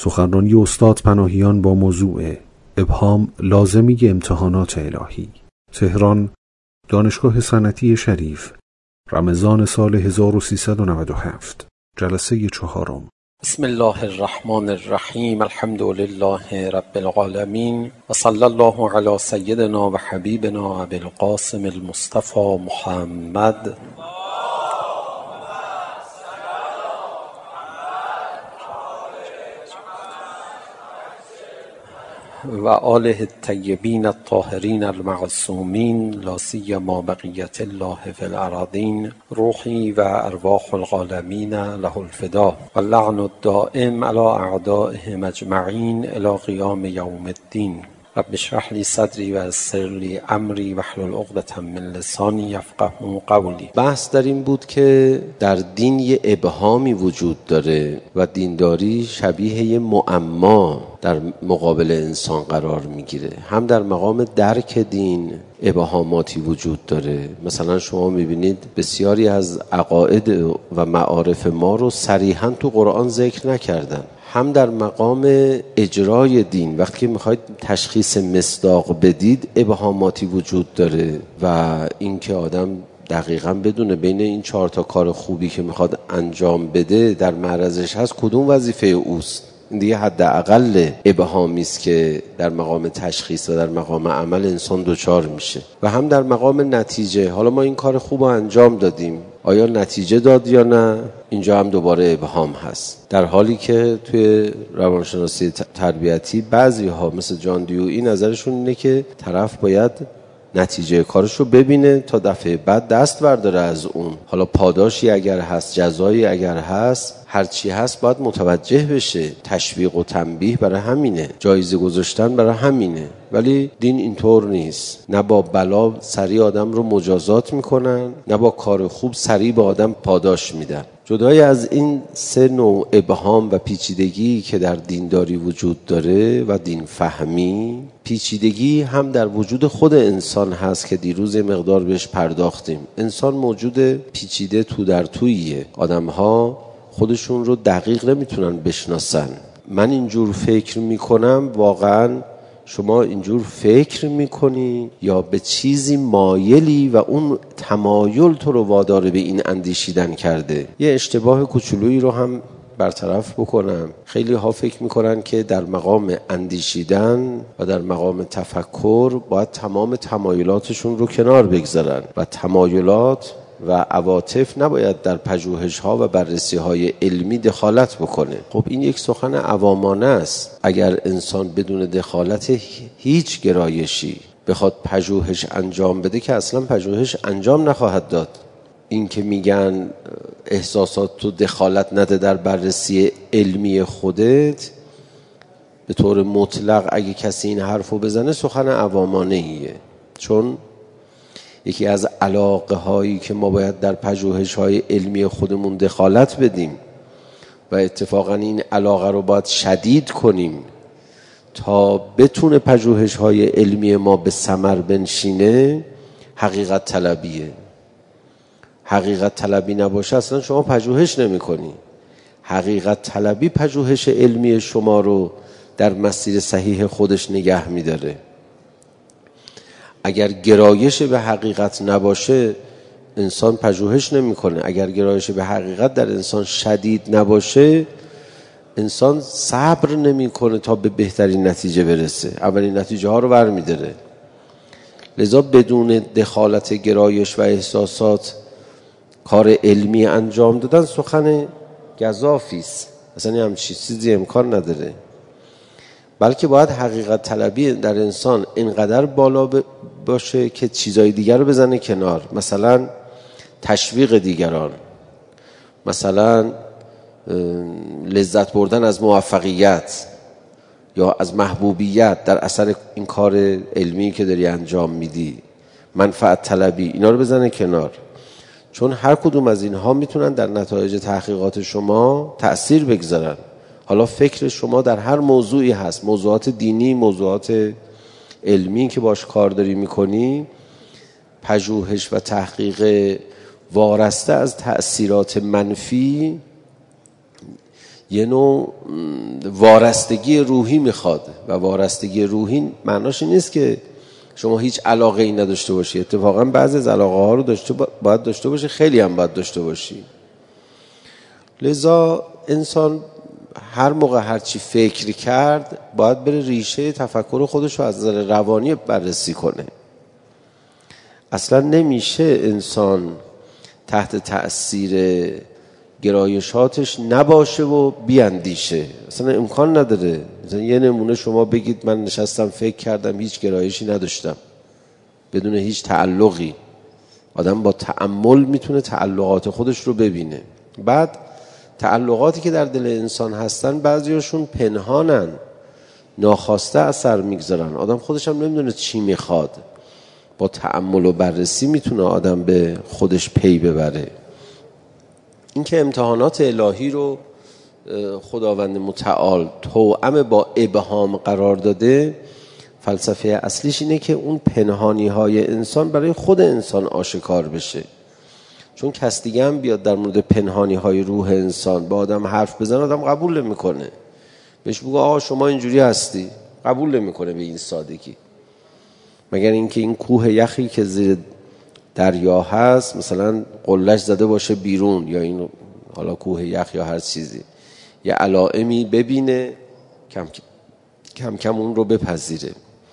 سخنرانی استاد پناهیان با موضوع ابهام لازمی امتحانات الهی، تهران، دانشگاه صنعتی شریف، رمضان سال 1397، جلسه 4. بسم الله الرحمن الرحیم. الحمد لله رب العالمین و صلی الله علی سیدنا و حبیبنا ابی القاسم المصطفى محمد و آله الطیبین الطاهرین المعصومین، لا سیما بقیت الله فی الارضین. روحی و ارواح العالمین له الفدا و اللعن الدائم علی اعدائهم اجمعین الی قیام یوم الدین. رب اشرح لی صدری و یسر لی امری واحلل عقدة من لسانی یفقهوا قولی. بحث در این بود که در دین یه ابهامی وجود داره و دینداری شبیه یه معما در مقابل انسان قرار میگیره. هم در مقام درک دین ابهاماتی وجود داره. مثلا شما میبینید بسیاری از عقاید و معارف ما رو صریحاً تو قرآن ذکر نکردن. هم در مقام اجرای دین وقتی که میخواید تشخیص مصداق بدید ابهاماتی وجود داره و اینکه آدم دقیقاً بدونه بین این 4 تا کار خوبی که میخواد انجام بده در معرضش هست کدوم وظیفه اوست. این دیگه حداقل ابهامی است که در مقام تشخیص و در مقام عمل انسان دچار میشه. و هم در مقام نتیجه، حالا ما این کار خوب رو انجام دادیم، آیا نتیجه داد یا نه؟ اینجا هم دوباره ابهام هست. در حالی که توی روانشناسی تربیتی بعضی ها مثل جان دیویی نظرشون اینه که طرف باید نتیجه کارش رو ببینه تا دفعه بعد دست برداره از اون. حالا پاداشی اگر هست، جزایی اگر هست، هر چی هست باید متوجه بشه. تشویق و تنبیه برای همینه، جایزه گذاشتن برای همینه. ولی دین اینطور نیست. نه با بلا سریع آدم رو مجازات میکنن، نه با کار خوب سریع به آدم پاداش میدن. جدای از این 3 نوع ابهام و پیچیدگی که در دینداری وجود داره و دین فهمی، پیچیدگی هم در وجود خود انسان هست که دیروز مقدار بهش پرداختیم. انسان موجود پیچیده تو در توییه. آدم‌ها خودشون رو دقیق نمیتونن بشناسن. من اینجور فکر میکنم، واقعاً شما اینجور فکر میکنی یا به چیزی مایلی و اون تمایل تو رو وادار به این اندیشیدن کرده. یه اشتباه کوچولویی رو هم برطرف بکنم. خیلی ها فکر میکنن که در مقام اندیشیدن و در مقام تفکر باید تمام تمایلاتشون رو کنار بگذارن و تمایلات و عواطف نباید در پژوهش‌ها و بررسی‌های علمی دخالت بکنه. خب این یک سخن عوامانه است. اگر انسان بدون دخالت هیچ گرایشی بخواد پژوهش انجام بده که اصلا پژوهش انجام نخواهد داد. این که میگن احساسات تو دخالت نده در بررسی علمی خودت، به طور مطلق اگه کسی این حرفو بزنه سخن عوامانه ایه. چون یکی از علاقه هایی که ما باید در پژوهش های علمی خودمون دخالت بدیم و اتفاقا این علاقه رو باید شدید کنیم تا بتونه پژوهش های علمی ما به ثمر بنشینه، حقیقت طلبیه. حقیقت طلبی نباشه اصلا شما پژوهش نمی کنی. حقیقت طلبی پژوهش علمی شما رو در مسیر صحیح خودش نگه می داره. اگر گرایش به حقیقت نباشه انسان پژوهش نمیکنه. اگر گرایش به حقیقت در انسان شدید نباشه انسان صبر نمیکنه تا به بهترین نتیجه برسه. اولین نتیجه ها رو برمی‌داره. لذا بدون دخالت گرایش و احساسات کار علمی انجام دادن سخن گزافی است. اصلا همچین چیزی امکان نداره. بلکه باید حقیقت طلبی در انسان اینقدر بالا باشه که چیزای دیگر رو بزنه کنار. مثلا تشویق دیگران، مثلا لذت بردن از موفقیت یا از محبوبیت در اثر این کار علمی که داری انجام میدی، منفعت طلبی، اینا رو بزنه کنار. چون هر کدوم از اینها میتونن در نتایج تحقیقات شما تأثیر بگذارن. حالا فکر شما در هر موضوعی هست، موضوعات دینی، موضوعات علمی که باش کار داری میکنی، پژوهش و تحقیق وارسته از تأثیرات منفی یه نوع وارستگی روحی میخواد و وارستگی روحی معناش این نیست که شما هیچ علاقه ای نداشته باشی. اتفاقا بعضی از علاقه ها رو باید داشته باشی، خیلی هم باید داشته باشی. لذا انسان هر موقع هر چی فکر کرد باید بره ریشه تفکر خودش رو از نظر روانی بررسی کنه. اصلا نمیشه انسان تحت تأثیر گرایشاتش نباشه و بیاندیشه، اصلا امکان نداره. مثلا یه نمونه شما بگید من نشستم فکر کردم هیچ گرایشی نداشتم بدون هیچ تعلقی. آدم با تأمل میتونه تعلقات خودش رو ببینه. بعد تعلقاتی که در دل انسان هستن بعضیاشون پنهانن، ناخواسته اثر میگذارن، آدم خودش هم نمیدونه چی میخواد. با تأمل و بررسی میتونه آدم به خودش پی ببره. این که امتحانات الهی رو خداوند متعال توأم با ابهام قرار داده، فلسفه اصلیش اینه که اون پنهانی های انسان برای خود انسان آشکار بشه. چون کس دیگه هم بیاد در مورد پنهانی های روح انسان با آدم حرف بزنه، آدم قبول نمیکنه. بهش بگو آقا شما اینجوری هستی، قبول نمیکنه به این سادگی. مگر اینکه این کوه یخی که زیر دریا هست مثلا قلهش زده باشه بیرون، یا این حالا کوه یخ یا هر چیزی، یه علائمی ببینه کم کم اون رو بپذیره.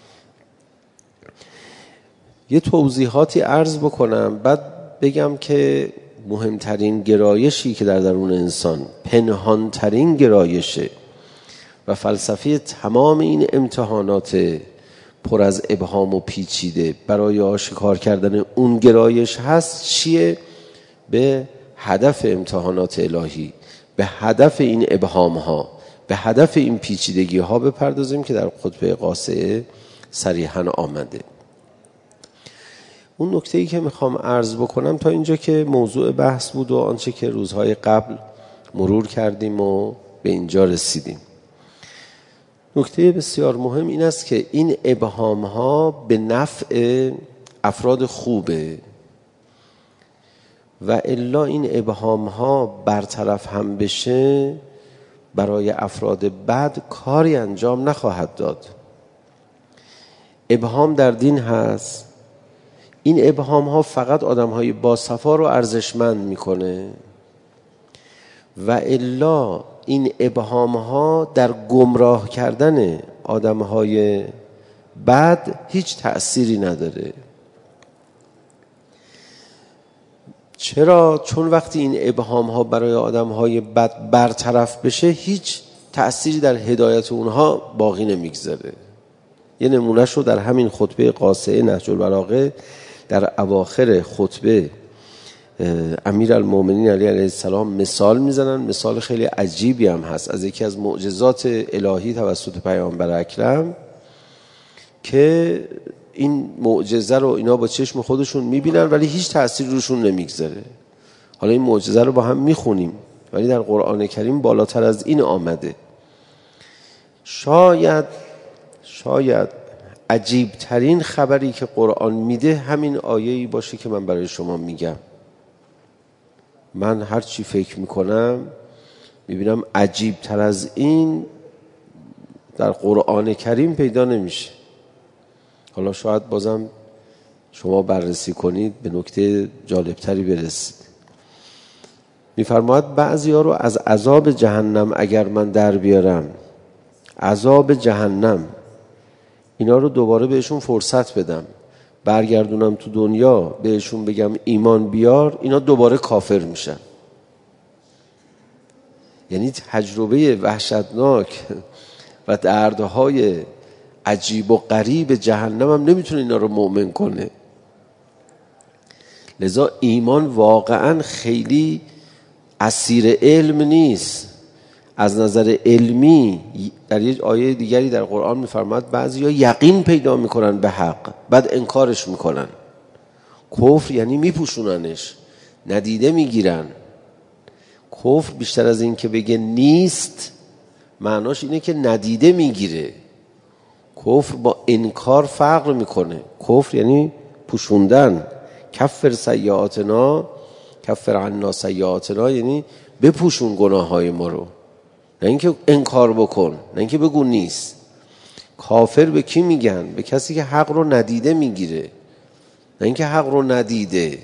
یه توضیحاتی عرض بکنم بعد بگم که مهمترین گرایشی که در درون انسان پنهانترین گرایشه و فلسفه تمام این امتحانات پر از ابهام و پیچیده برای آشکار کردن اون گرایش هست چیه؟ به هدف امتحانات الهی، به هدف این ابهام ها، به هدف این پیچیدگی ها بپردازیم که در خطبه قاصعه صریحاً آمده. اون نکته‌ای که میخوام عرض بکنم تا اینجا که موضوع بحث بود و آنچه که روزهای قبل مرور کردیم و به اینجا رسیدیم. نکته بسیار مهم این است که این ابهام ها به نفع افراد خوبه و الا این ابهام ها برطرف هم بشه برای افراد بد کاری انجام نخواهد داد. ابهام در دین هست، این ابهام ها فقط آدم های باصفا رو ارزشمند میکنه و الا این ابهام ها در گمراه کردن آدم های بد هیچ تأثیری نداره. چرا؟ چون وقتی این ابهام ها برای آدم های بد برطرف بشه هیچ تأثیری در هدایت اونها باقی نمیگذاره. یه نمونهش رو در همین خطبه قاصعه نهج البلاغه در اواخر خطبه امیرالمومنین علیه السلام مثال میزنن. مثال خیلی عجیبی هم هست از یکی از معجزات الهی توسط پیامبر اکرم که این معجزه رو اینا با چشم خودشون میبینن ولی هیچ تأثیر روشون نمیگذاره. حالا این معجزه رو با هم میخونیم ولی در قرآن کریم بالاتر از این آمده. شاید عجیب ترین خبری که قرآن میده همین آیه‌ای باشه که من برای شما میگم. من هر چی فکر میکنم میبینم عجیب تر از این در قرآن کریم پیدا نمیشه. حالا شاید بازم شما بررسی کنید به نکته جالبتری برسید. میفرماید بعضی ها رو از عذاب جهنم اگر من در بیارم، عذاب جهنم، اینا رو دوباره بهشون فرصت بدم، برگردونم تو دنیا بهشون بگم ایمان بیار، اینا دوباره کافر میشن. یعنی تجربه وحشتناک و دردهای عجیب و غریب جهنم هم نمیتونه اینا رو مؤمن کنه. لذا ایمان واقعا خیلی اسیر علم نیست. از نظر علمی در یک آیه دیگری در قرآن میفرماید بعضی ها یقین پیدا میکنن به حق بعد انکارش میکنن. کفر یعنی میپوشوننش، ندیده میگیرن. کفر بیشتر از این که بگه نیست معناش اینه که ندیده میگیره. کفر با انکار فرق میکنه. کفر یعنی پوشوندن. کفر سیئاتنا، کفر عنا سیئاتنا، یعنی بپوشون گناه های ما رو. نه اینکه انکار بکن، نه اینکه بگو نیست. کافر به کی میگن؟ به کسی که حق رو ندیده میگیره، نه اینکه حق رو ندیده.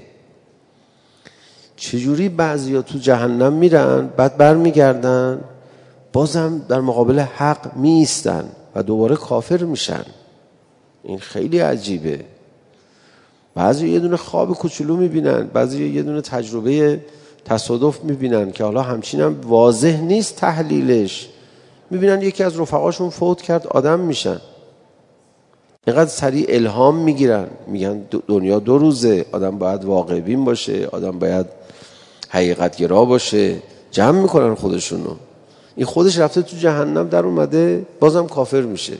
چجوری بعضیا تو جهنم میرن بعد برمیگردن بازم در مقابل حق میایستن و دوباره کافر میشن؟ این خیلی عجیبه. بعضی یه دونه خواب کوچولو میبینن، بعضی یه دونه تجربه تصادف میبینن که حالا همچین هم واضح نیست تحلیلش، میبینن یکی از رفقاشون فوت کرد آدم میشن، اینقدر سریع الهام میگیرن، میگن دنیا 2 روزه، آدم باید واقع بین باشه، آدم باید حقیقت گرا باشه، جمع میکنن خودشونو. این خودش رفته تو جهنم در اومده بازم کافر میشه.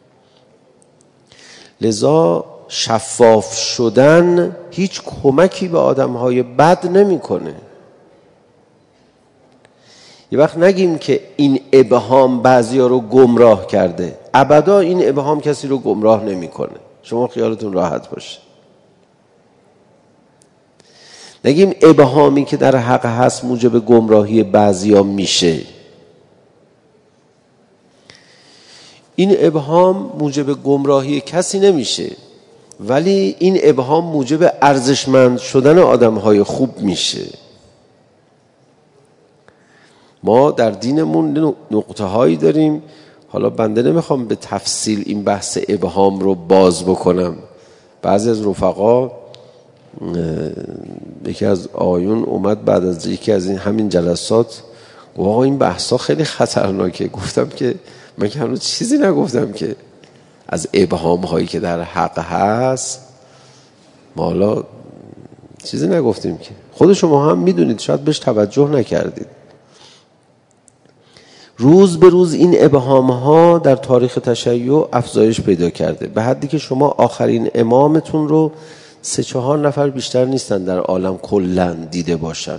لذا شفاف شدن هیچ کمکی به آدمهای بد نمیکنه. یه وقت نگیم که این ابهام بعضیا رو گمراه کرده، ابدا این ابهام کسی رو گمراه نمیکنه، شما خیالتون راحت باشه. نگیم ابهامی که در حق هست موجب گمراهی بعضیا میشه. این ابهام موجب گمراهی کسی نمیشه، ولی این ابهام موجب ارزشمند شدن آدمهای خوب میشه. ما در دینمون نقطه هایی داریم، حالا بنده نمیخوام به تفصیل این بحث ابهام رو باز بکنم. بعضی از رفقا، یکی از آیون اومد بعد از یکی از این همین جلسات گفت آقا این بحثا خیلی خطرناکه. گفتم که من که هنوز چیزی نگفتم که از ابهام هایی که در حق هست ما حالا چیزی نگفتیم که خود شما هم میدونید، شاید بهش توجه نکردید. روز به روز این ابهام ها در تاریخ تشیع افزایش پیدا کرده، به حدی که شما آخرین امامتون رو 3-4 نفر بیشتر نیستن در عالم کلاً دیده باشن.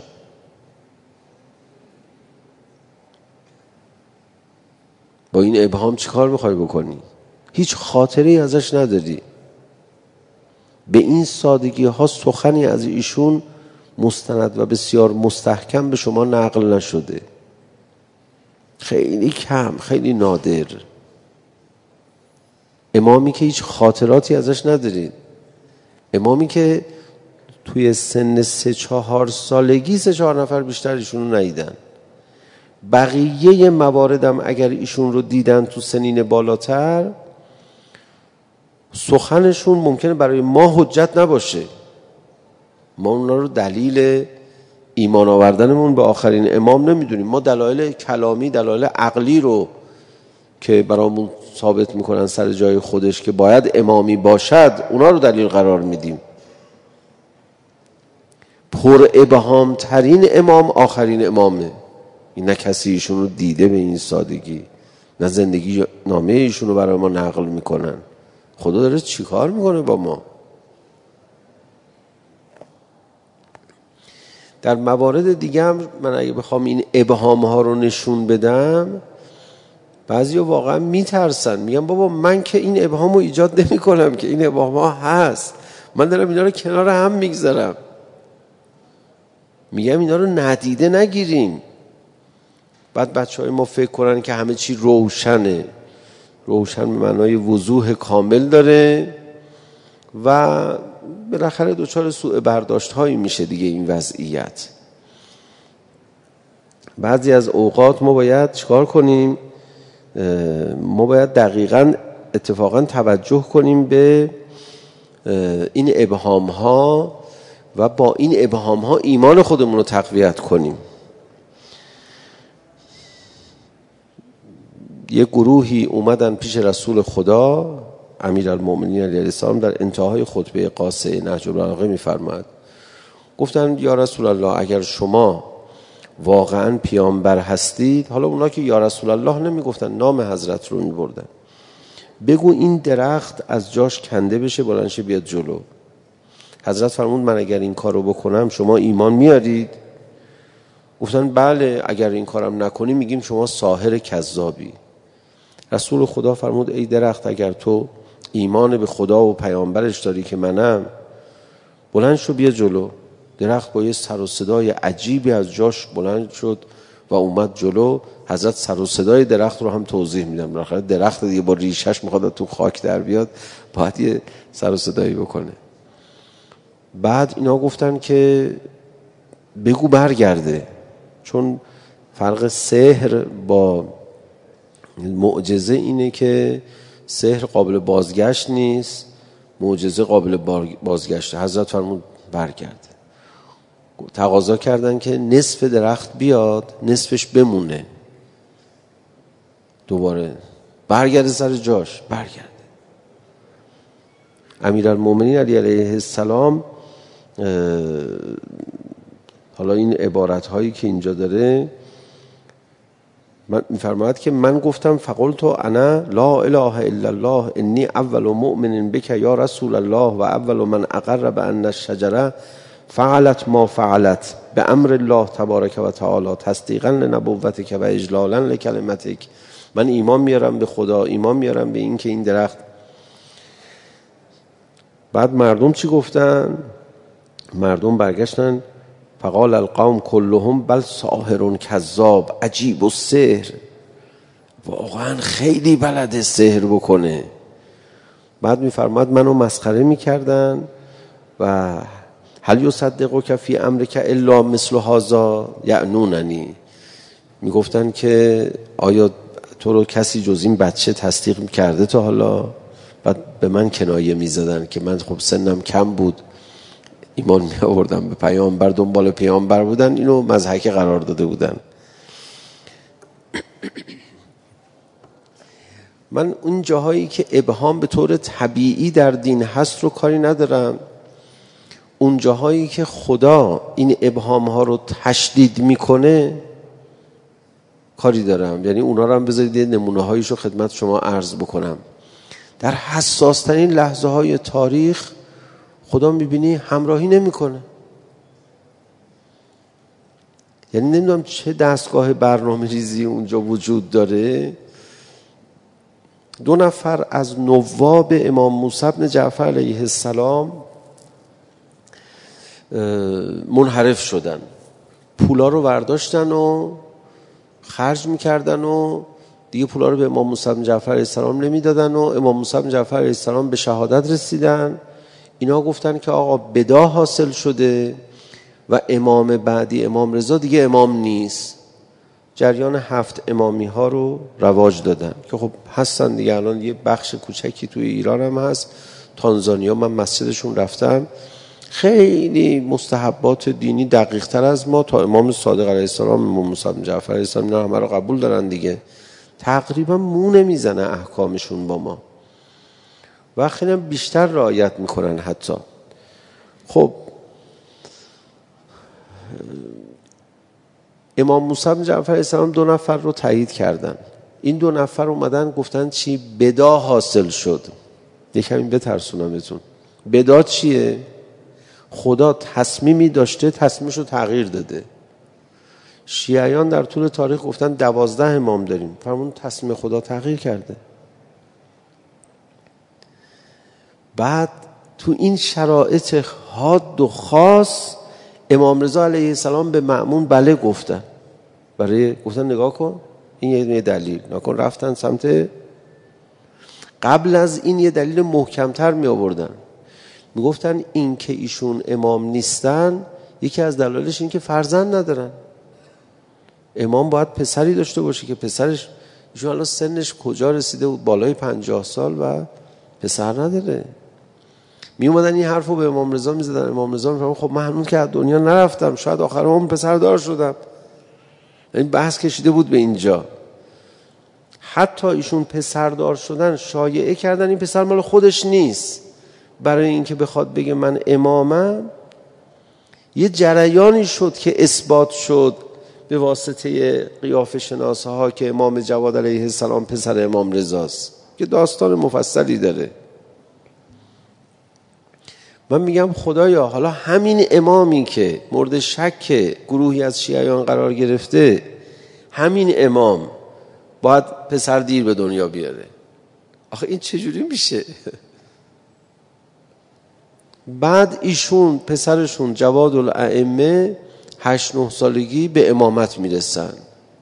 با این ابهام چی کار میخوای بکنی؟ هیچ خاطری ازش نداری. به این سادگی ها سخنی از ایشون مستند و بسیار مستحکم به شما نقل نشده، خیلی کم، خیلی نادر. امامی که هیچ خاطراتی ازش ندارید، امامی که توی سن 3-4 سالگی 3-4 نفر بیشتر ایشون رو ندیدن. بقیه مواردم اگر ایشون رو دیدن تو سنین بالاتر، سخنشون ممکنه برای ما حجت نباشه، ما اونا رو دلیل ایمان آوردنمون به آخرین امام نمیدونیم. ما دلایل کلامی، دلایل عقلی رو که برامون ثابت میکنن سر جای خودش که باید امامی باشد، اونا رو دلیل قرار میدیم. پر ابهام ترین امام آخرین امامه. این نه کسی ایشون رو دیده به این سادگی، نه زندگی نامه ایشون رو برای ما نقل میکنن. خدا داره چی کار میکنه با ما؟ در موارد دیگه هم من اگه بخوام این ابهام ها رو نشون بدم، بعضیا واقعا میترسن، میگن بابا من که این ابهام رو ایجاد نمی کنم که، این ابهام ها هست، من دارم اینا رو کنار هم میگذارم. میگم اینا رو ندیده نگیریم. بعد بچه های ما فکر کنن که همه چی روشنه، روشن به معنای وضوح کامل داره و بالاخره دچار سوء برداشت هایی میشه دیگه این وضعیت. بعضی از اوقات ما باید چیکار کنیم؟ ما باید دقیقاً اتفاقاً توجه کنیم به این ابهام ها و با این ابهام ها ایمان خودمون رو تقویت کنیم. یه گروهی اومدن پیش رسول خدا امیرالمؤمنین علیه السلام، در انتهای خطبه قاصه نهج البلاغه میفرماد، گفتن یا رسول الله اگر شما واقعا پیامبر هستید، حالا اونا که یا رسول الله نمیگفتن، نام حضرت رو میبردن، بگو این درخت از جاش کنده بشه بلند شه بیاد جلو. حضرت فرمود من اگر این کارو بکنم شما ایمان میارید؟ گفتن بله، اگر این کارم نکنی میگیم شما ساحر کذابی. رسول خدا فرمود ای درخت اگر تو ایمان به خدا و پیامبرش داری که منم، بلند شو بیا جلو. درخت با یه سر و صدای عجیبی از جاش بلند شد و اومد جلو. حضرت سر و صدای درخت رو هم توضیح میدم. بالاخره درخت دیگه با ریشش میخواد تو خاک در بیاد، باید یه سر و صدایی بکنه. بعد اینا گفتن که بگو برگرده، چون فرق سحر با معجزه اینه که سحر قابل بازگشت نیست، معجزه قابل بازگشت. حضرت فرمود برگرده. تقاضا کردن که نصف درخت بیاد، نصفش بمونه، دوباره برگرده سر جاش، برگرده. امیرالمومنین علی علیه السلام حالا این عبارت هایی که اینجا داره میفرماید که من گفتم فقلت انا لا اله الا الله انی اول مؤمن بک یا رسول الله و اول من اقر بان الشجره فعلت ما فعلت به امر الله تبارک و تعالی تصدیقا لنبوتک و اجلالا لکلمتک. من ایمان میارم به خدا، ایمان میارم به این که این درخت. بعد مردم چی گفتن؟ مردم برگشتن فقال القوم كلهم بل ساحر کذاب عجیب السحر، واقعا خیلی بلده سحر بکنه. بعد میفرماد منو مسخره میکردن و هل یصدقک فی امرک الا مثل هذا یعنوننی، میگفتن که آیا تو رو کسی جز این بچه تصدیق کرده تا حالا؟ بعد به من کنایه میزدن که من خب سنم کم بود، ایمان می آوردم به پیامبر، دنبال پیامبر بودن، اینو مضحکه قرار داده بودن. من اون جاهایی که ابهام به طور طبیعی در دین هست رو کاری ندارم، اون جاهایی که خدا این ابهام ها رو تشدید میکنه کاری دارم. یعنی اونا رو هم بذارید نمونه هایشو خدمت شما عرض بکنم. در حساس ترین لحظه های تاریخ خدا میبینی همراهی نمیکنه. یعنی نمیدونم چه دستگاه برنامه ریزی اونجا وجود داره. 2 نفر از نواب امام موسی بن جعفر علیه السلام منحرف شدن، پولا رو برداشتن و خرج میکردن و دیگه پولا رو به امام موسی بن جعفر علیه السلام نمیدادن و امام موسی بن جعفر علیه السلام به شهادت رسیدن. اینا گفتن که آقا بدعا حاصل شده و امام بعدی امام رضا دیگه امام نیست. جریان 7 امامی ها رو رواج دادن که خب هستن دیگه. الان یه بخش کوچکی توی ایران هم هست، تانزانیا، من مسجدشون رفتم، خیلی مستحبات دینی دقیق تر از ما تا امام صادق علیه السلام، امام موسی بن جعفر علیه السلام، اینا همه رو قبول دارن دیگه. تقریبا مو نمیزنه احکامشون با ما و خیلی بیشتر رعایت میکنن حتی. خب امام موسی بن جعفر علیه السلام 2 نفر رو تایید کردن. این 2 نفر اومدن گفتن چی؟ بدعا حاصل شد. یکم بترسونمتون. بدعا چیه؟ خدا تصمیمی داشته، تصمیمش رو تغییر داده. شیعیان در طول تاریخ گفتن 12 امام داریم، فرمون تصمیم خدا تغییر کرده. بعد تو این شرایط حاد و خاص امام رضا علیه السلام به مأمون بله گفتن. گفتن نگاه کن این یه دلیل، نکن. رفتن سمت قبل از این یه دلیل محکمتر می آوردن. می گفتن این که ایشون امام نیستن یکی از دلایلش این که فرزند ندارن. امام باید پسری داشته باشه که پسرش، ایشون الان سنش کجا رسیده بود؟ بالای 50 سال و پسر نداره. می اومدن این حرفو به امام رضا می زدن. امام رضا می فرمود خب من هنوز که از دنیا نرفتم، شاید آخر عمر پسر دار شدم. این بحث کشیده بود به اینجا. حتی ایشون پسر دار شدن شایعه کردن این پسر مال خودش نیست. برای اینکه بخواد بگه من امامم، یه جریانی شد که اثبات شد به واسطه قیافه شناسه ها که امام جواد علیه السلام پسر امام رضاست، که داستان مفصلی داره. من میگم خدایا حالا همین امامی که مورد شک گروهی از شیعیان قرار گرفته، همین امام باید پسر دیر به دنیا بیاره. آخه این چجوری میشه؟ بعد ایشون پسرشون جواد الائمه 8-9 سالگی به امامت میرسن.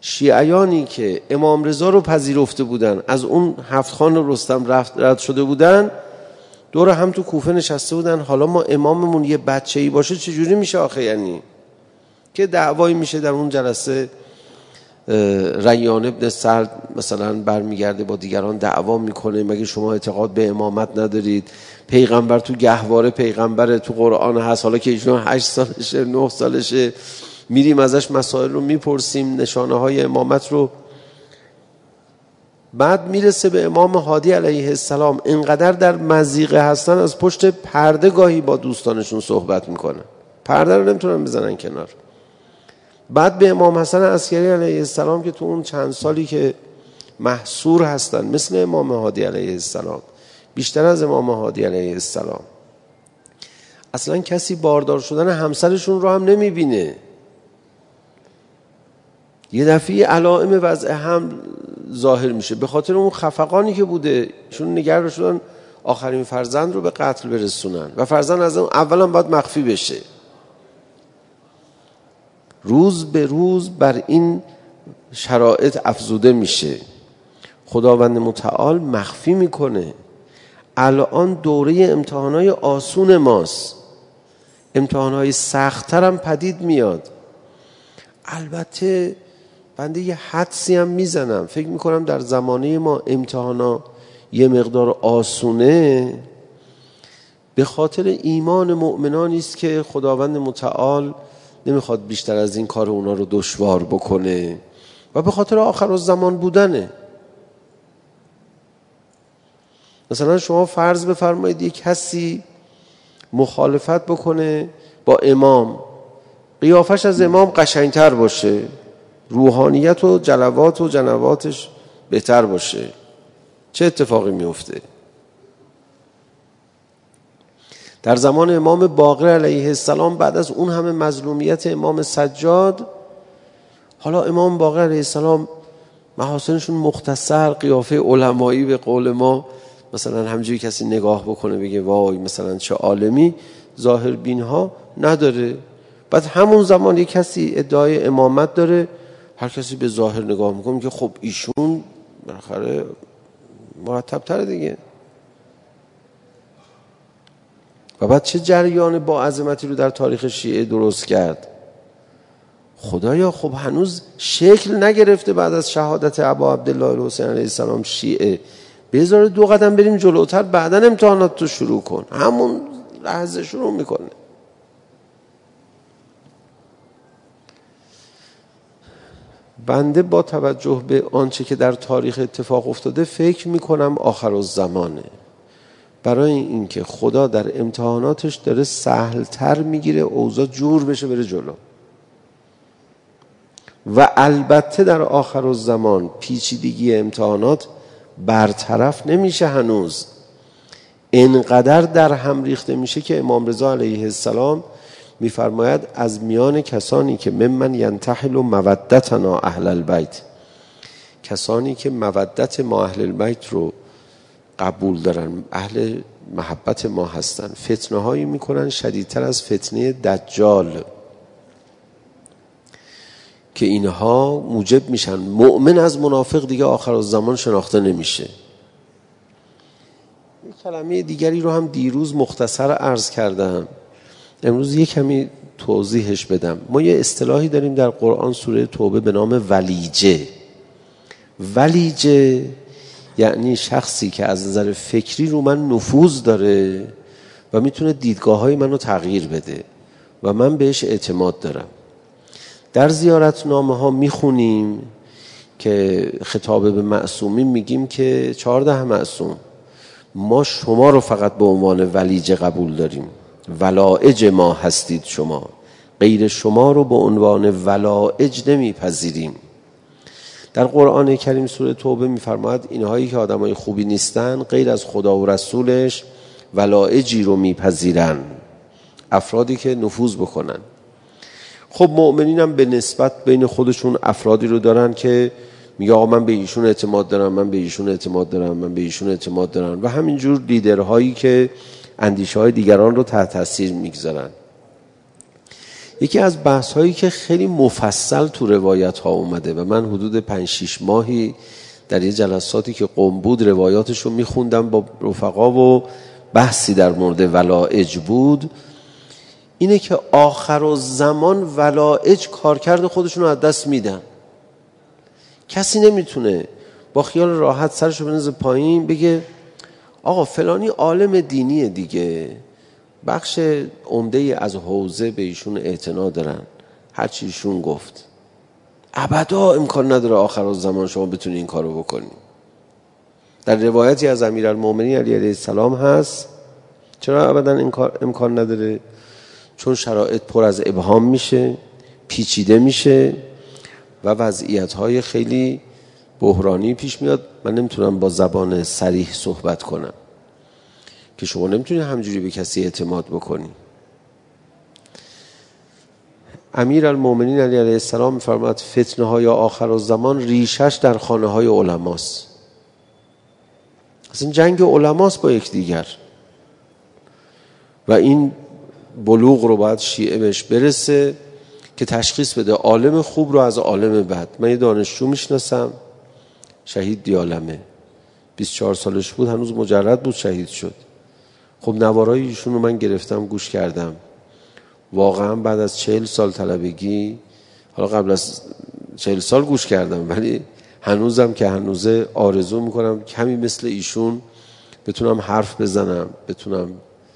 شیعیانی که امام رضا رو پذیرفته بودن، از اون 7 خان رستم رد شده بودن، دور هم تو کوفه نشسته بودن. حالا ما اماممون یه بچه‌ای باشه چجوری میشه آخه؟ یعنی که دعوایی میشه در اون جلسه. ریان ابن سعد مثلا برمیگرده با دیگران دعوا میکنه، مگه شما اعتقاد به امامت ندارید؟ پیغمبر تو گهواره پیغمبر تو قرآن هست، حالا که ایشون 8 سالشه 9 سالشه میریم ازش مسائل رو میپرسیم، نشانه های امامت رو. بعد میرسه به امام هادی علیه السلام، اینقدر در مضیقه هستن از پشت پرده گاهی با دوستانشون صحبت میکنن، پرده رو نمیتونن بزنن کنار. بعد به امام حسن عسکری علیه السلام که تو اون چند سالی که محصور هستن، مثل امام هادی علیه السلام، بیشتر از امام هادی علیه السلام، اصلا کسی باردار شدن همسرشون رو هم نمیبینه. یه دفعه علائم وضع حمل ظاهر میشه به خاطر اون خفقانی که بوده. ایشون نگران شدن آخرین فرزند رو به قتل برسونن و فرزند از اون اولا باید مخفی بشه. روز به روز بر این شرایط افزوده میشه، خداوند متعال مخفی میکنه. الان دوره امتحانای آسون ماست، امتحانای سخت‌تر هم پدید میاد. البته بنده یه حدسی هم میزنم، فکر میکنم در زمانه ما امتحانا یه مقدار آسونه به خاطر ایمان مؤمنانی است که خداوند متعال نمیخواد بیشتر از این کار اونا رو دشوار بکنه و به خاطر آخرالزمان بودنه. مثلا شما فرض بفرمایید یک کسی مخالفت بکنه با امام، قیافش از امام قشنگتر باشه، روحانیت و جلوات و جنواتش بهتر باشه، چه اتفاقی میفته؟ در زمان امام باقر علیه السلام بعد از اون همه مظلومیت امام سجاد، حالا امام باقر علیه السلام محاسنشون مختصر، قیافه علمایی به قول ما، مثلا همجوری کسی نگاه بکنه بگه وای مثلا چه عالمی، ظاهر بین ها نداره. بعد همون زمان یک کسی ادعای امامت داره، هر کسی به ظاهر نگاه میکنه که خب ایشون بالاخره مرتب تره دیگه. و بعد چه جریان با عظمتی رو در تاریخ شیعه درست کرد. خدایا خب هنوز شکل نگرفته بعد از شهادت ابا عبدالله الحسین علیه السلام شیعه، بذار 2 قدم بریم جلوتر، بعدن امتحانات رو شروع کن. همون لحظه شروع میکنه. بنده با توجه به آنچه که در تاریخ اتفاق افتاده فکر میکنم آخرالزمانه، برای اینکه خدا در امتحاناتش داره سهلتر میگیره اوضاع جور بشه بره جلو. و البته در آخرالزمان پیچیدگی امتحانات برطرف نمیشه هنوز، اینقدر در هم ریخته میشه که امام رضا علیه السلام میفرماید از میان کسانی که ممن ینتحل مودتنا اهل البیت، کسانی که مودت ما اهل البیت رو قبول دارن، اهل محبت ما هستن، فتنه هایی میکنن شدیدتر از فتنه دجال که اینها موجب میشن مؤمن از منافق دیگه آخرالزمان شناخته نمیشه. یک کلمه دیگری رو هم دیروز مختصر عرض کردم، امروز یک کمی توضیحش بدم. ما یه اصطلاحی داریم در قرآن سوره توبه به نام ولیجه. ولیجه یعنی شخصی که از نظر فکری رو من نفوذ داره و میتونه دیدگاه‌های منو تغییر بده و من بهش اعتماد دارم. در زیارتنامه ها میخونیم که خطاب به معصومین میگیم که 14 معصوم ما شما رو فقط به عنوان ولیجه قبول داریم، ولائج ما هستید شما، غیر شما رو به عنوان ولائج نمیپذیریم. در قرآن کریم سوره توبه میفرماید اینهایی که آدمای خوبی نیستن غیر از خدا و رسولش ولائجی رو میپذیرن، افرادی که نفوذ بکنن. خب مؤمنین هم به نسبت بین خودشون افرادی رو دارن که میگه آقا من به ایشون اعتماد دارم، من به ایشون اعتماد دارم، من به ایشون اعتماد دارم، و همینجور لیدرهایی که اندیشه های دیگران رو تحت تاثیر میگذارن. یکی از بحث هایی که خیلی مفصل تو روایت ها اومده و من حدود 5-6 ماهی در یه جلساتی که قم بود روایاتشو میخوندم با رفقا و بحثی در مورد ولائج بود، اینه که آخرالزمان ولائج کارکرد خودشون رو از دست میدن. کسی نمیتونه با خیال راحت سرشو بنزه پایین بگه آقا فلانی عالم دینیه دیگه، بخش عمده از حوزه به ایشون اعتنا دارن، هر چی ایشون گفت. ابدا امکان نداره آخرالزمان شما بتونی این کارو بکنی. در روایتی از امیرالمومنین علی علیه السلام هست. چرا ابدا این کار امکان نداره؟ چون شرایط پر از ابهام میشه، پیچیده میشه و وضعیت‌های خیلی بحرانی پیش میاد. من نمیتونم با زبان صریح صحبت کنم که شما نمیتونی همجوری به کسی اعتماد بکنی. امیرالمومنین علی علیه السلام میفرماد فتنه های آخرالزمان ریشش در خانه های علماست. اصلا جنگ علماست با یکدیگر و این بلوغ رو باید شیعه بهش برسه که تشخیص بده عالم خوب رو از عالم بد. من یه دانشجو میشناسم، شهید دیالمه، 24 سالش بود، هنوز مجرد بود شهید شد. خب نوارای ایشون رو من گرفتم گوش کردم. واقعا بعد از 40 سال طلبگی، حالا قبل از 40 سال گوش کردم ولی هنوزم که هنوزه آرزو میکنم کمی مثل ایشون بتونم حرف بزنم، بتونم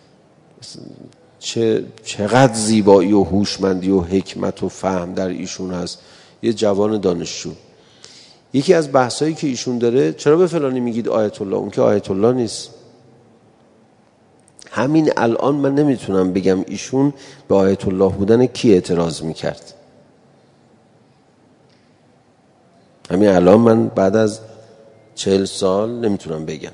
چقدر زیبایی و هوشمندی و حکمت و فهم در ایشون هست. یه جوان دانشجو. یکی از بحثایی که ایشون داره، چرا به فلانی میگید آیت الله؟ اون که آیت الله نیست. همین الان من نمیتونم بگم ایشون به آیت الله بودن کی اعتراض میکرد. همین الان من بعد از 40 سال نمیتونم بگم.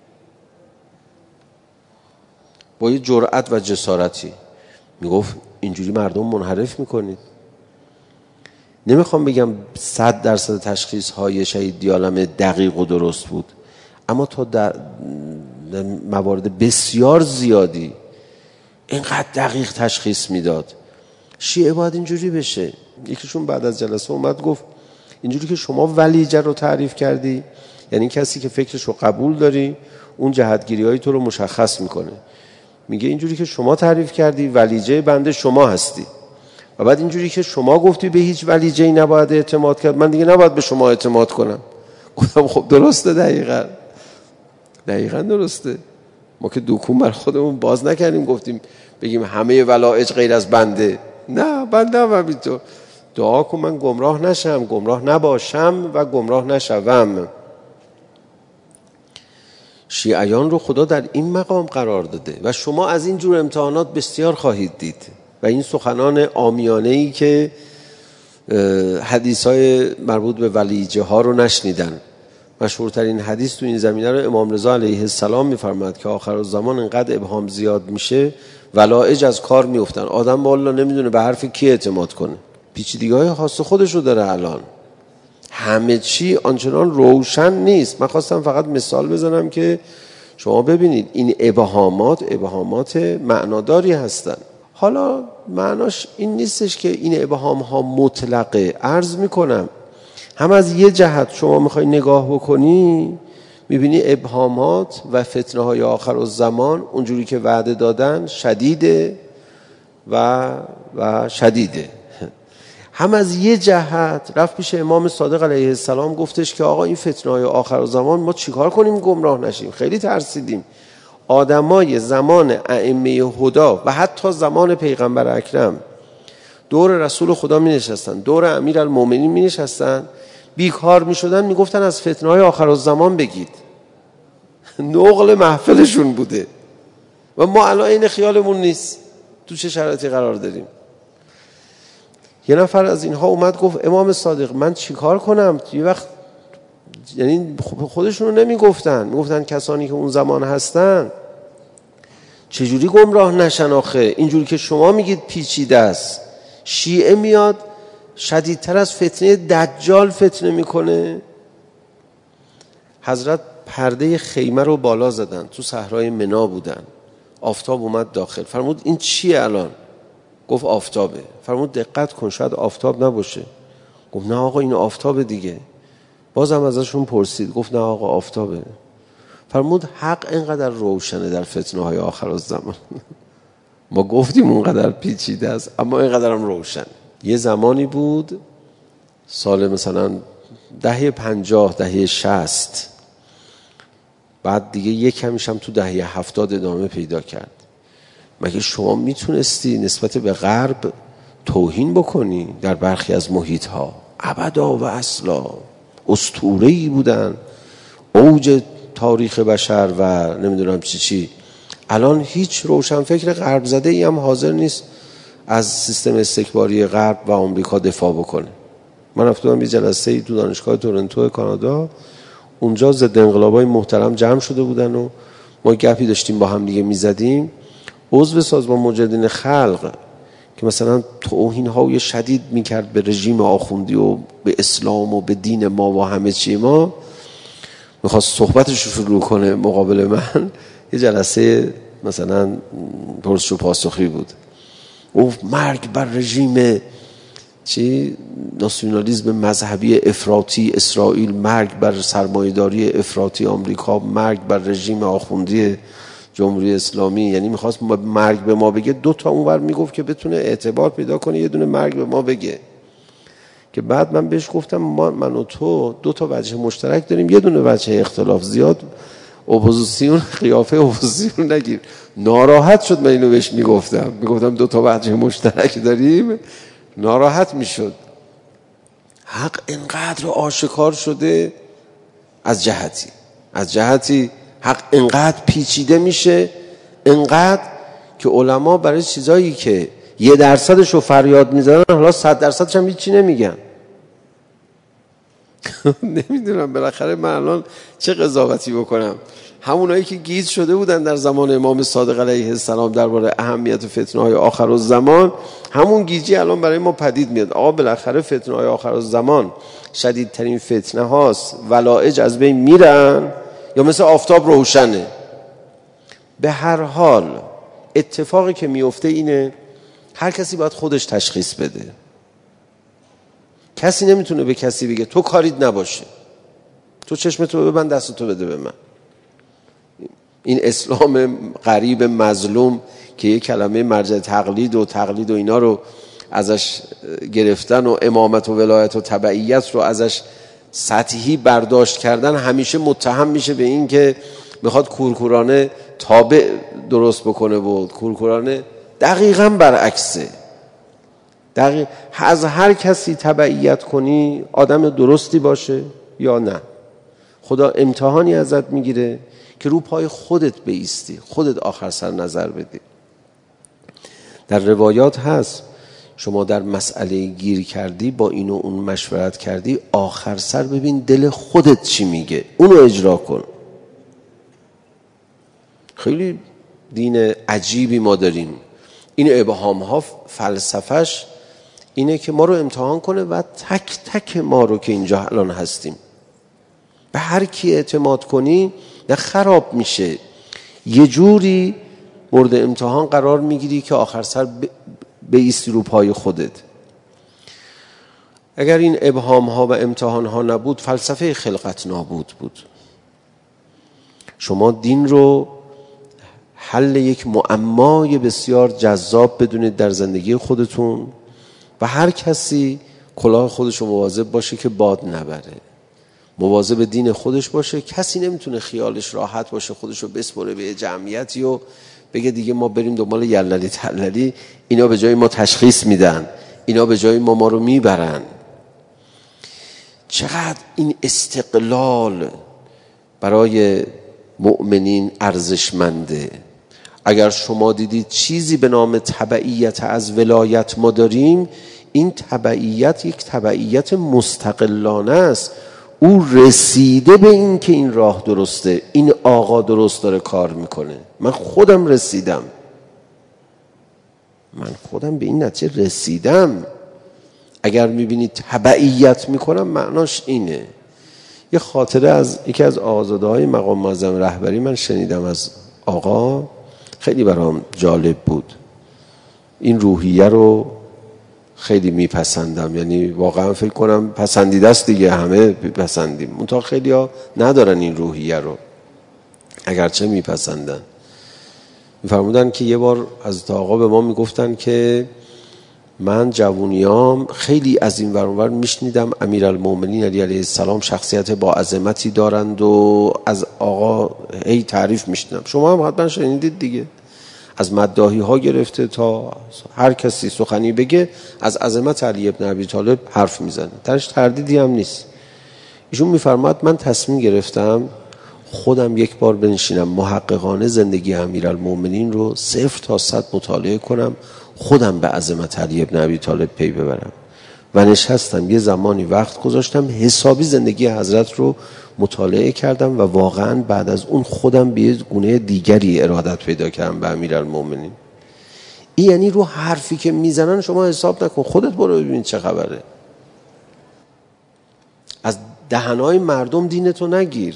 با یه جرأت و جسارتی میگفت اینجوری مردم منحرف میکنید. نمیخوام بگم 100% تشخیص های شهید دیالمه دقیق و درست بود، اما تا در موارد بسیار زیادی اینقدر دقیق تشخیص میداد. شیعه باید اینجوری بشه. یکیشون بعد از جلسه اومد گفت اینجوری که شما ولیجه رو تعریف کردی، یعنی کسی که فکرش رو قبول داری اون جهتگیری های تو رو مشخص میکنه. میگه اینجوری که شما تعریف کردی ولیجه بنده شما هستی و بعد اینجوری که شما گفتی به هیچ ولیجه‌ای نباید اعتماد کرد، من دیگه نباید به شما اعتماد کنم. گفتم خب درسته، دقیقاً درسته. ما که دکون بر خودمون باز نکردیم گفتیم بگیم همه ولایج غیر از بنده. نه، بنده هم همینطور. دعا کن من گمراه نشم، گمراه نباشم و گمراه نشوم. شیعیان رو خدا در این مقام قرار داده و شما از این جور امتحانات بسیار خواهید دید و این سخنان عامیانه‌ای که حدیث‌های مربوط به ولیجه ها رو نشنیدن. مشهورترین حدیث تو این زمینه رو امام رضا علیه السلام می‌فرماد که آخرالزمان انقدر ابهام زیاد میشه ولایج از کار میافتن. آدم والله نمیدونه به حرف کی اعتماد کنه. پیچیدگی‌های خاص خودش رو داره. الان همه چی آنچنان روشن نیست. من خواستم فقط مثال بزنم که شما ببینید این ابهامات معناداری هستن. حالا معناش این نیستش که این ابهام‌ها مطلقه. عرض میکنم هم از یه جهت شما میخوای نگاه بکنی میبینی ابهامات و فتنه های آخرالزمان اونجوری که وعده دادن شدیده و شدیده. هم از یه جهت رفت پیش امام صادق علیه السلام گفتش که آقا این فتنه های آخرالزمان ما چیکار کنیم گمراه نشیم؟ خیلی ترسیدیم. آدمای زمان ائمه هدا و حتی زمان پیغمبر اکرم دور رسول خدا می نشستن، دور امیرالمومنین می نشستن، بیکار می شدن، می گفتن از فتنه های آخرالزمان بگید. نقل محفلشون بوده و ما الان این خیالمون نیست. تو چه شرایطی قرار داریم؟ یه نفر از اینها اومد گفت امام صادق من چیکار کنم؟ یه وقت یعنی خودشونو نمیگفتن، میگفتن کسانی که اون زمان هستن چجوری گمراه نشن آخه؟ اینجوری که شما میگید پیچیده است. شیعه میاد شدیدتر از فتنه دجال فتنه میکنه. حضرت پرده خیمه رو بالا زدن، تو صحرای منا بودن، آفتاب اومد داخل، فرمود این چیه الان؟ گفت آفتابه. فرمود دقت کن شاید آفتاب نباشه. گفت نه آقا این آفتابه دیگه. بازم ازشون پرسید، گفت نه آقا آفتابه. فرمود حق اینقدر روشنه در فتنه های آخر الزمان. ما گفتیم اونقدر پیچیده است اما اینقدر هم روشن. یه زمانی بود سال مثلا دهه 50 دهه 60، بعد دیگه یک کمیش هم تو دهه 70 ادامه پیدا کرد. مگه شما میتونستی نسبت به غرب توهین بکنی در برخی از محیط ها؟ ابدا و اصلا. اسطوره‌ای بودن، اوج تاریخ بشر و نمیدونم چی. الان هیچ روشنفکر غرب زده ای هم حاضر نیست از سیستم استکباری غرب و آمریکا دفاع بکنه. من رفتم یه جلسه‌ای تو دانشگاه تورنتو کانادا، اونجا ضد انقلابای محترم جمع شده بودن و ما گپی داشتیم با هم دیگه میزدیم. عضو سازمان مجاهدین خلق که مثلا توهین‌های شدید میکرد به رژیم آخوندی و به اسلام و به دین ما و همه چی ما، میخواست صحبتش رو شروع کنه مقابل من. یه جلسه مثلا پرسش و پاسخی بود. گفت مرگ بر رژیم ناسیونالیسم مذهبی افراطی اسرائیل، مرگ بر سرمایه‌داری افراطی آمریکا، مرگ بر رژیم آخوندی جمهوری اسلامی. یعنی میخواست مرگ به ما بگه، دو تا اونور میگفت که بتونه اعتبار پیدا کنه، یه دونه مرگ به ما بگه. که بعد من بهش گفتم من و تو دو تا وجه مشترک داریم، یه دونه وجه اختلاف. زیاد اپوزیسیون قیافه اپوزیسیون نگیر. ناراحت شد. من اینو بهش میگفتم دو تا وجه مشترک داریم، ناراحت میشد. حق اینقدر آشکار شده از جهتی حق اینقدر پیچیده میشه، اینقدر که علما برای چیزایی که 1% رو فریاد میزنن حالا 100% هم هیچی نمیگن. نمیدونم بالاخره من الان چه قضاوتی بکنم. همونایی که گیج شده بودن در زمان امام صادق علیه السلام درباره اهمیت فتنه‌های آخر الزمان، همون گیجی الان برای ما پدید میاد. آقا بالاخره فتنه‌های آخر الزمان شدیدترین فتنه هاست، ولایج از بین میرن یا مثل آفتاب روشنه؟ به هر حال اتفاقی که میفته اینه هر کسی باید خودش تشخیص بده. کسی نمیتونه به کسی بگه تو کاریت نباشه، تو چشمتو ببند دستتو بده به من. این اسلام غریب مظلوم که یک کلمه مرجع تقلید و اینا رو ازش گرفتن و امامت و ولایت و تبعیت رو ازش سطحی برداشت کردن، همیشه متهم میشه به این که میخواد کورکورانه تابع درست بکنه و کورکورانه. دقیقاً برعکسه. از هر کسی تبعیت کنی آدم درستی باشه یا نه، خدا امتحانی ازت میگیره که رو پای خودت بایستی، خودت آخر سر نظر بدی. در روایات هست شما در مسئله گیر کردی، با این و اون مشورت کردی، آخر سر ببین دل خودت چی میگه، اونو اجرا کن. خیلی دین عجیبی ما داریم. این ابهام ها فلسفش اینه که ما رو امتحان کنه و تک تک ما رو که اینجا الان هستیم، به هر کی اعتماد کنی نه خراب میشه، یه جوری مورد امتحان قرار میگیری که آخر سر بایستی رو پای خودت. اگر این ابهام ها و امتحان ها نبود، فلسفه خلقت نابود بود. شما دین رو حل یک معمای بسیار جذاب بدونید در زندگی خودتون و هر کسی کلاه خودش رو مواظب باشه که باد نبره، مواظب دین خودش باشه. کسی نمیتونه خیالش راحت باشه خودش رو بسپره به جمعیتی و بگه دیگه ما بریم دنبال یللی تللی، اینا به جای ما تشخیص میدن، اینا به جای ما رو میبرن. چقدر این استقلال برای مؤمنین ارزشمنده. اگر شما دیدید چیزی به نام تبعیت از ولایت ما داریم، این تبعیت یک تبعیت مستقلانه است. او رسیده به این که این راه درسته، این آقا درست داره کار میکنه. من خودم رسیدم، من خودم به این نتیجه رسیدم. اگر میبینید تبعیت میکنم معناش اینه. یه خاطره از یکی از آقازاده‌های مقام معظم رهبری من شنیدم از آقا، خیلی برام جالب بود. این روحیه رو خیلی میپسندم، یعنی واقعا فکر کنم پسندیده است دیگه، همه پسندیم، منتها خیلی ها ندارن این روحیه رو اگرچه میپسندن. میفرمودن که یه بار از آقا به ما میگفتن که من جوونیام خیلی از این ور اون ور میشنیدم امیرالمومنین علی علیه السلام شخصیت با عظمتی دارند و از آقا هی تعریف میشنیدم. شما هم حتما شنیدید دیگه، از مداحی ها گرفته تا هر کسی سخنی بگه از عظمت علی ابن ابی طالب حرف میزنه، درش تردیدی هم نیست. ایشون میفرماد من تصمیم گرفتم خودم یک بار بنشینم محققانه زندگی امیرالمومنین رو 0 تا 100 مطالعه کنم، خودم به عظمت علی ابن ابی طالب پی ببرم و نشستم یه زمانی وقت گذاشتم حسابی زندگی حضرت رو مطالعه کردم و واقعا بعد از اون خودم به یه گونه دیگری ارادت پیدا کردم به امیرالمومنین. این یعنی رو حرفی که میزنن شما حساب نکن، خودت برو ببین چه خبره. از دهنهای مردم دینتو نگیر.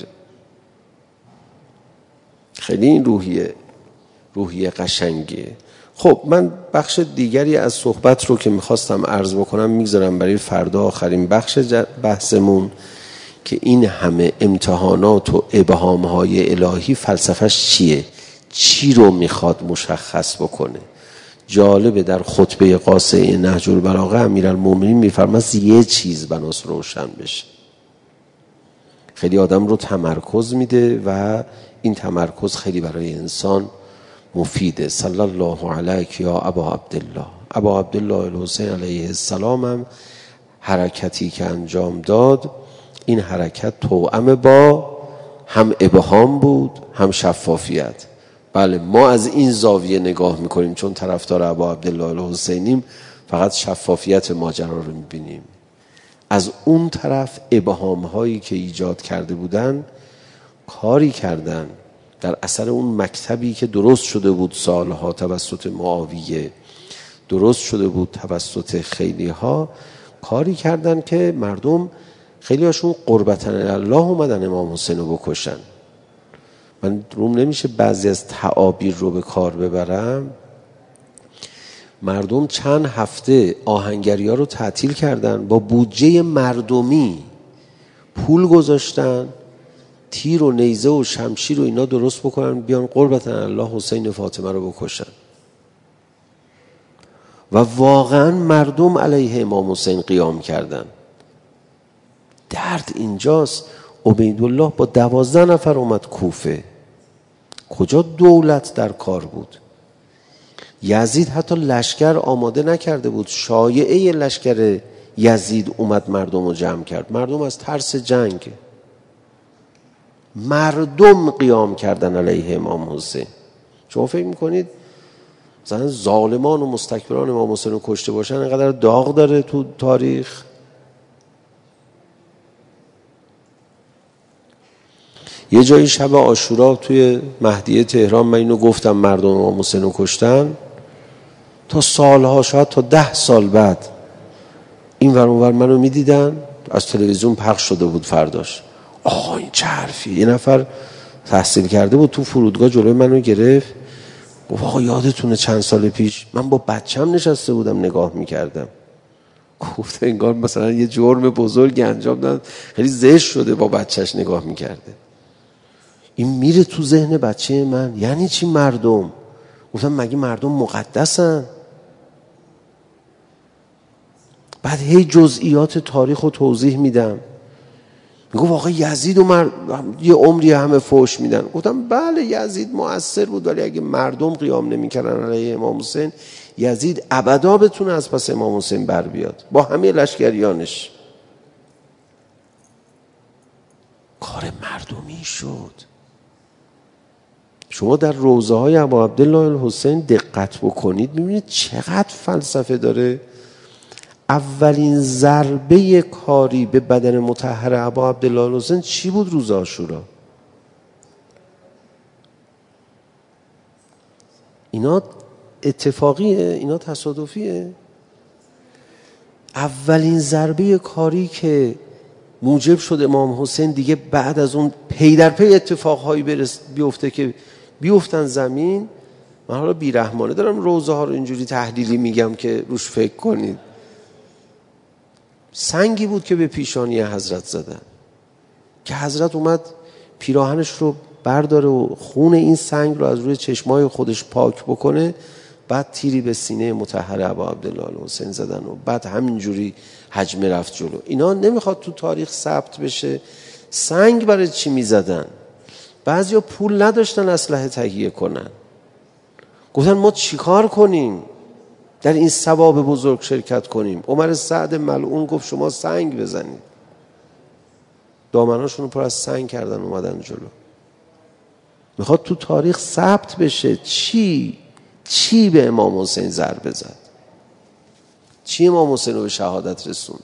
خیلی این روحیه قشنگیه. خب من بخش دیگری از صحبت رو که میخواستم عرض بکنم میگذارم برای فردا، آخرین بخش بحثمون، که این همه امتحانات و ابهامهای الهی فلسفهش چیه؟ چی رو میخواد مشخص بکنه؟ جالبه در خطبه قاصه نهج البلاغه امیرالمومنین میفرماید یه چیز بناس روشن بشه. خیلی آدم رو تمرکز میده و این تمرکز خیلی برای انسان مفیده. صلی الله علیک یا ابا عبدالله. ابا عبدالله الحسین علیه السلام هم حرکتی که انجام داد، این حرکت توأم با هم ابهام بود هم شفافیت. بله ما از این زاویه نگاه میکنیم چون طرفدار ابا عبدالله الحسینیم، فقط شفافیت ماجرا رو میبینیم. از اون طرف ابهام هایی که ایجاد کرده بودن کاری کردن در اثر اون مکتبی که درست شده بود سالها توسط معاویه، درست شده بود توسط خیلی ها، کاری کردن که مردم خیلی هاشون قربتن الله اومدن امام حسین رو بکشن. من روم نمیشه بعضی از تعابیر رو به کار ببرم. مردم چند هفته آهنگری ها رو تعطیل کردن، با بودجه مردمی پول گذاشتن تیر و نیزه و شمشیر و اینا درست بکنن بیان قربتن الله حسین فاطمه رو بکشن. و واقعا مردم علیه امام حسین قیام کردن. درد اینجاست. عبیدالله با 12 نفر اومد کوفه. کجا دولت در کار بود؟ یزید حتی لشکر آماده نکرده بود. شایعه لشکر یزید اومد مردم رو جمع کرد. مردم از ترس جنگ مردم قیام کردن علیه امام حسین. شما فکر میکنید مثلا ظالمان و مستکبران امام حسین رو کشته باشن اینقدر داغ داره تو تاریخ؟ یه جایی شب عاشورا توی مهدیه تهران من اینو گفتم، مردم امام حسین رو کشتن، تا سالها شاید تا 10 سال بعد این ور اون ور منو میدیدن، از تلویزیون پخش شده بود فرداش. آقا این چه حرفیه؟ یه نفر تحصیل کرده بود تو فرودگاه جلوی منو گرفت، گفت آقا یادتونه چند سال پیش من با بچم نشسته بودم نگاه میکردم. گفت انگار مثلا یه جرم بزرگی انجام دادن، خیلی زشت شده با بچهش نگاه میکرده. این میره تو ذهن بچه من. یعنی چی مردم؟ گفتم مگه مردم مقدسن؟ بعد هی جزئیات تاریخ رو توضیح میدم. میگفت آقا یزید و یه عمری همه فوش میدن. گفتم بله یزید مؤثر بود، ولی اگه مردم قیام نمیکردن علیه امام حسین، یزید ابدا بتونه از پس امام حسین بر بیاد با همه لشکریانش. کار مردمی شد. شما در روضه های ابا عبدالله الحسین دقت بکنید میبینید چقدر فلسفه داره. اولین ضربه کاری به بدن مطهر ابا عبدالله الحسین چی بود روز عاشورا؟ اینا اتفاقیه؟ اینا تصادفیه؟ اولین ضربه کاری که موجب شد امام حسین دیگه بعد از اون پی در پی اتفاقهایی بیفته که بیفتن زمین، من حالا بیرحمانه دارم روزه ها رو اینجوری تحلیلی میگم که روش فکر کنید. سنگی بود که به پیشانی حضرت زدن که حضرت اومد پیراهنش رو برداره و خون این سنگ رو از روی چشمای خودش پاک بکنه، بعد تیری به سینه مطهر ابا عبدالله الحسین زدن و بعد همینجوری حجمه رفت جلو. اینا نمیخواد تو تاریخ ثبت بشه. سنگ برای چی میزدن؟ بعضیا پول نداشتن اسلحه تهیه کنن، گفتن ما چیکار کنیم در این ثواب بزرگ شرکت کنیم؟ عمر سعد ملعون گفت شما سنگ بزنید. دامناشون رو پر از سنگ کردن اومدن جلو. میخواد تو تاریخ ثبت بشه چی به امام حسین ضربه زد، چی امام حسین رو به شهادت رسون.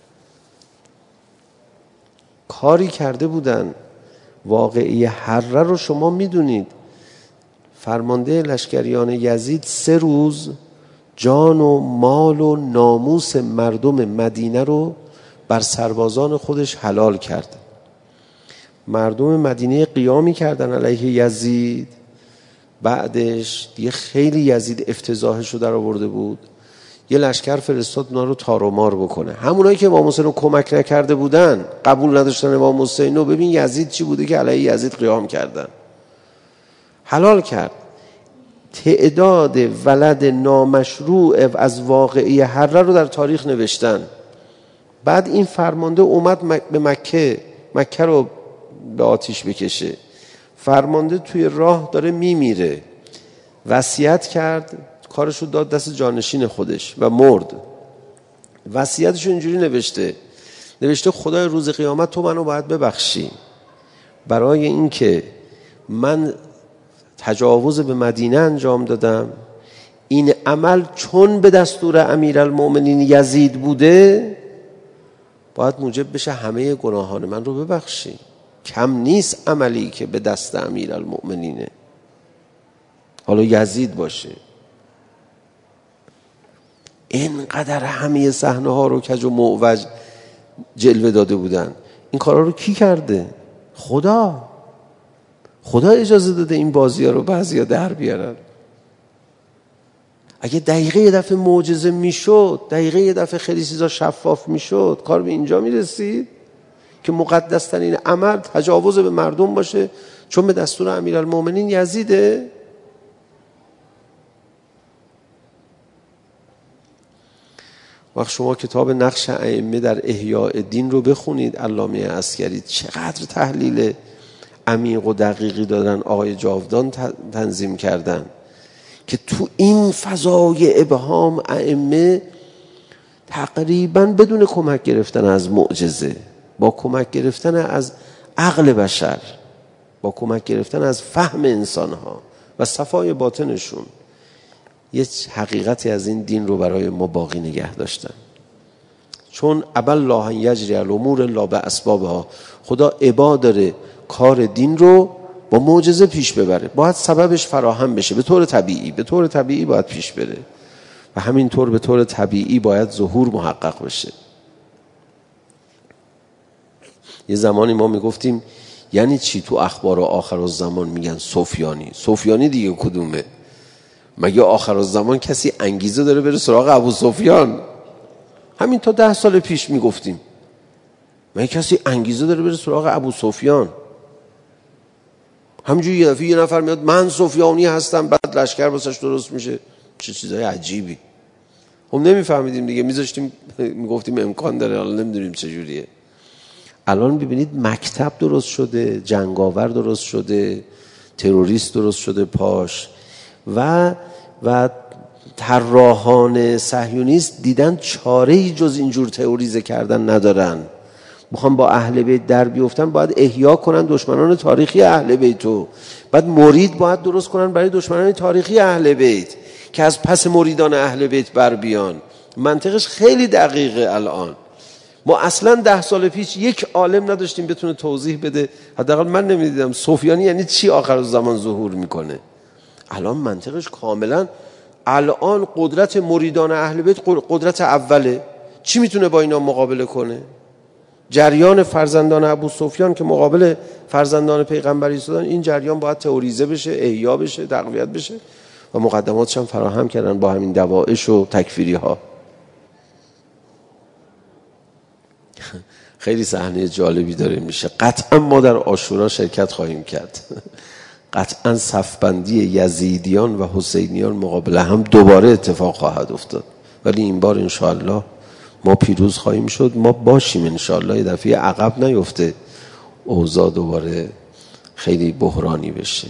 کاری کرده بودن. واقعی حره رو شما میدونید، فرمانده لشکریان یزید 3 روز جان و مال و ناموس مردم مدینه رو بر سربازان خودش حلال کرد. مردم مدینه قیامی کردن علیه یزید. بعدش دیگه خیلی یزید افتضاحش رو در آورده بود، یه لشکر فرستاد اونا رو تار و مار بکنه. همونایی که امام حسین رو کمک نکرده بودن، قبول نداشتن امام حسین رو، ببین یزید چی بوده که علیه یزید قیام کردن. حلال کرد. تعداد ولد نامشروع از واقعی حره رو در تاریخ نوشتن. بعد این فرمانده اومد به مکه رو به آتیش بکشه. فرمانده توی راه داره میمیره، وصیت کرد، کارشو داد دست جانشین خودش و مرد. وصیتشو اینجوری نوشته خدای روز قیامت تو منو باید ببخشی برای اینکه من تجاوز به مدینه انجام دادم. این عمل چون به دستور امیرالمؤمنین یزید بوده باید موجب بشه همه گناهان من رو ببخشی. کم نیست عملی که به دست امیرالمؤمنینه، حالا یزید باشه. اینقدر همه صحنه ها رو کج و معوج جلوه داده بودن. این کارا رو کی کرده؟ خدا اجازه داده این بازی ها رو بعضیا در بیارن. اگه دقیقه یه دفعه معجزه میشد، دقیقه یه دفعه خیلی چیزا شفاف میشد، کار به اینجا میرسید که مقدس ترین عمل تجاوز به مردم باشه چون به دستور امیرالمؤمنین یزیده. وقت شما کتاب نقش ائمه در احیاء دین رو بخونید، علامه عسکری چقدر تحلیل عمیق و دقیقی دادن، آقای جاودان تنظیم کردن که تو این فضای ابهام ائمه تقریبا بدون کمک گرفتن از معجزه، با کمک گرفتن از عقل بشر، با کمک گرفتن از فهم انسانها و صفای باطنشون، یه حقیقتی از این دین رو برای ما باقی نگه داشتن. چون ابا الله ان یجری الامور الا باسبابها، خدا ابا داره کار دین رو با معجزه پیش ببره، باید سببش فراهم بشه به طور طبیعی باید پیش بره و همینطور به طور طبیعی باید ظهور محقق بشه. یه زمانی ما میگفتیم یعنی چی تو اخبار آخرالزمان میگن سفیانی دیگه کدومه؟ مگه آخرالزمان کسی انگیزه داره بره سراغ ابو سفیان؟ همین تا 10 سال پیش میگفتیم مگه کسی انگیزه داره بره سراغ ابو سفیان؟ همینجوری یه دفعه یه نفر میاد من سفیانی هستم، بعد لشکر واسش درست میشه. چه چیزای عجیبی. هم نمیفهمیدیم دیگه، میذاشتیم میگفتیم امکان داره، حالا نمیدونیم چه جوریه. الان ببینید مکتب درست شده، جنگاور درست شده، تروریست درست شده پاش و طراحان صهیونیست دیدن چاره‌ای جز اینجور تئوریزه کردن ندارن. میخوان با اهل بیت در بیفتن، باید احیا کنن دشمنان تاریخی اهل بیتو، بعد مرید باید درست کنن برای دشمنان تاریخی اهل بیت که از پس مریدان اهل بیت بر بیان. منطقش خیلی دقیقه. الان ما اصلا 10 سال پیش یک عالم نداشتیم بتونه توضیح بده، حداقل من نمیدیدم سفیانی یعنی چی آخرالزمان ظهور میکنه. الان منطقش کاملا، الان قدرت مریدان اهل بیت قدرت اوله، چی میتونه با اینا مقابله کنه؟ جریان فرزندان ابو سفیان که مقابل فرزندان پیغمبر ایستادن، این جریان باید تئوریزه بشه، احیا بشه، تقویت بشه. و مقدماتش هم فراهم کردن با همین دوائش و تکفیری ها. خیلی صحنه جالبی داره میشه. قطعا ما در عاشورا شرکت خواهیم کرد. قطعا صفبندی یزیدیان و حسینیان مقابل هم دوباره اتفاق خواهد افتاد، ولی این بار انشاءالله ما پیروز خواهیم شد. ما باشیم انشاءالله، یه دفعه عقب نیفته، اوضاع دوباره خیلی بحرانی بشه.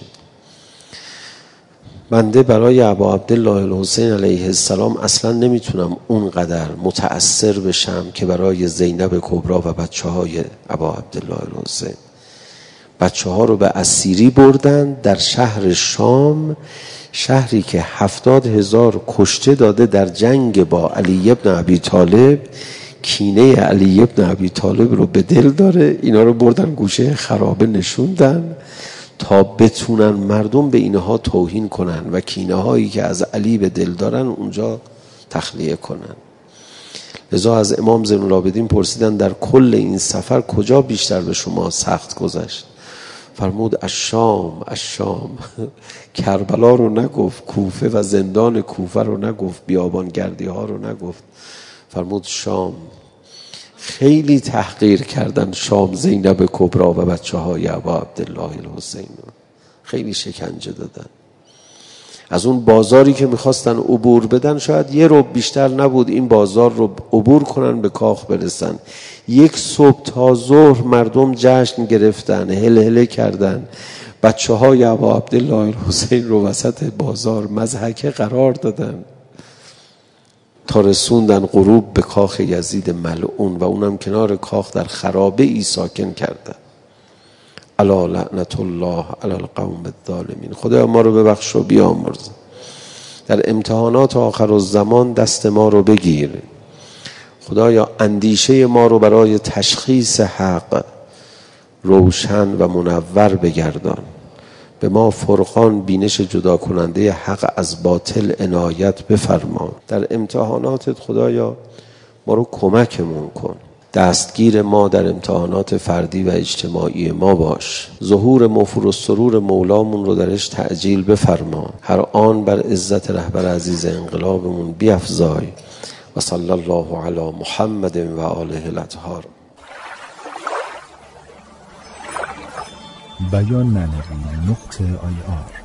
بنده برای ابا عبدالله الحسین علیه السلام اصلا نمیتونم اونقدر متأثر بشم که برای زینب کبری و بچه های ابا عبدالله الحسین. بچه ها رو به اسیری بردن در شهر شام، شهری که 70,000 کشته داده در جنگ با علی ابن ابی طالب. کینه علی ابن ابی طالب رو به دل داره. اینا رو بردن گوشه خرابه نشوندن تا بتونن مردم به اینها توهین کنن و کینه هایی که از علی به دل دارن اونجا تخلیه کنن. لذا از امام زین العابدین پرسیدن در کل این سفر کجا بیشتر به شما سخت گذشت؟ فرمود الشام. کربلا رو نگفت، کوفه و زندان کوفه رو نگفت، بیابانگردی ها رو نگفت، فرمود شام. خیلی تحقیر کردن شام زینب کبری و بچه های ابا عبدالله الحسین، خیلی شکنجه دادن. از اون بازاری که میخواستن عبور بدن شاید یه رو بیشتر نبود این بازار رو عبور کنن به کاخ برسن. یک صبح تا ظهر مردم جشن گرفتن، هلهله کردن، بچه های ابا عبدالله الحسین رو وسط بازار مضحکه قرار دادن تا رسوندن غروب به کاخ یزید ملعون و اونم کنار کاخ در خرابه ای ساکن کردن. الا لعنت الله علی القوم الظالمین. خدا ما رو ببخش و بیامرز. در امتحانات آخرالزمان دست ما رو بگیر خدایا. اندیشه ما رو برای تشخیص حق روشن و منور بگردان. به ما فرقان، بینش جدا کننده حق از باطل عنایت بفرما. در امتحاناتت خدایا ما رو کمکمون کن. دستگیر ما در امتحانات فردی و اجتماعی ما باش. ظهور موفور و سرور مولامون رو درش تعجیل بفرما. هر آن بر عزت رهبر عزیز انقلابمون بیفزای. و صلی الله علی محمد و آله الاطهار. بیان ننوی .ir